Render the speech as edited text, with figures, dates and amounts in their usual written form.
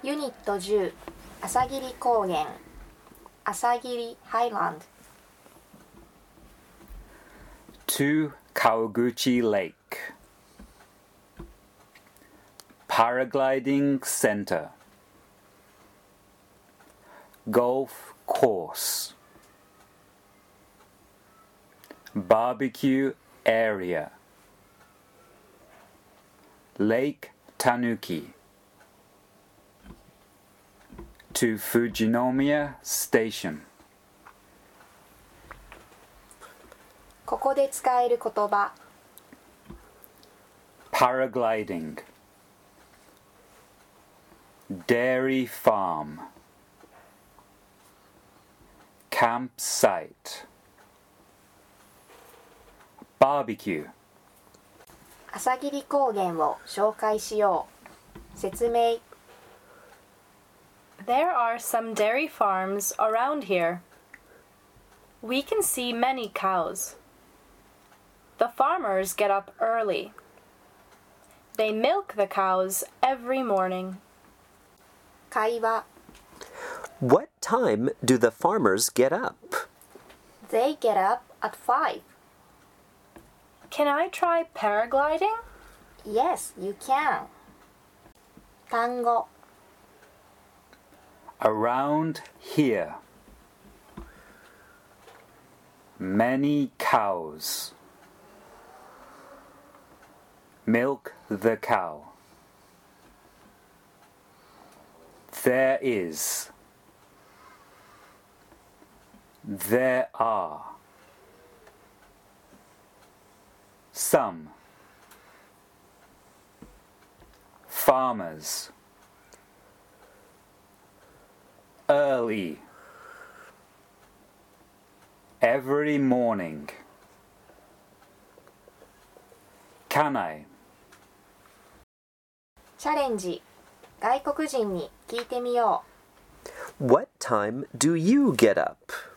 ユニット10朝霧高原朝霧ハイランド To Kawaguchi Lake Paragliding Center Golf Course Barbecue Area Lake Tanuki To Fujinomiya Station ここで使える言葉 Paragliding Dairy Farm Campsite Barbecue 朝霧高原を紹介しよう説明 There are some dairy farms around here. We can see many cows. The farmers get up early. They milk the cows every morning. 会話 What time do the farmers get up? They get up at 5 Can I try paragliding? Yes, you can 単語 Around here Many cows Milk the cow There is There are Some Farmers Early Every morning Can I チャレンジ外国人に聞いてみよう What time do you get up?